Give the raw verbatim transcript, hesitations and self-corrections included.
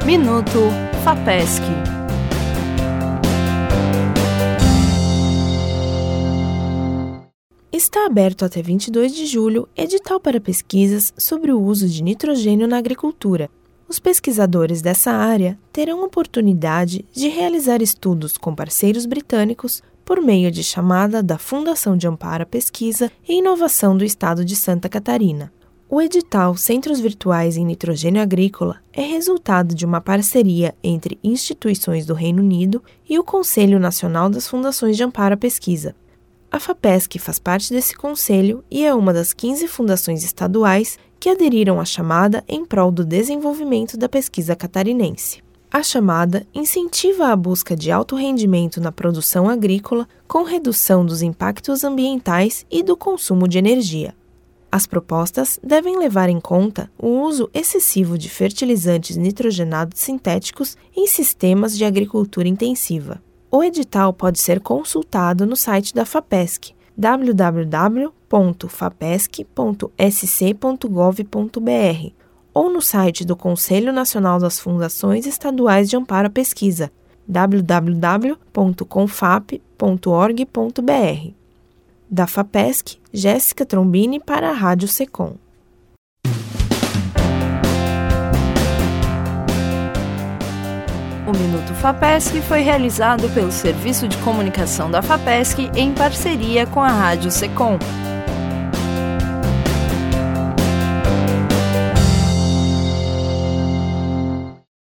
Minuto FAPESC. Está aberto até vinte e dois de julho edital para pesquisas sobre o uso de nitrogênio na agricultura. Os pesquisadores dessa área terão oportunidade de realizar estudos com parceiros britânicos por meio de chamada da Fundação de Amparo à Pesquisa e Inovação do Estado de Santa Catarina. O edital Centros Virtuais em Nitrogênio Agrícola é resultado de uma parceria entre instituições do Reino Unido e o Conselho Nacional das Fundações de Amparo à Pesquisa. A FAPESC faz parte desse conselho e é uma das quinze fundações estaduais que aderiram à chamada em prol do desenvolvimento da pesquisa catarinense. A chamada incentiva a busca de alto rendimento na produção agrícola com redução dos impactos ambientais e do consumo de energia. As propostas devem levar em conta o uso excessivo de fertilizantes nitrogenados sintéticos em sistemas de agricultura intensiva. O edital pode ser consultado no site da FAPESC, w w w ponto fapesc ponto s c ponto gov ponto b r, ou no site do Conselho Nacional das Fundações Estaduais de Amparo à Pesquisa, w w w ponto confap ponto org ponto b r. Da FAPESC, Jéssica Trombini para a Rádio Secom. O Minuto FAPESC foi realizado pelo Serviço de Comunicação da FAPESC em parceria com a Rádio Secom.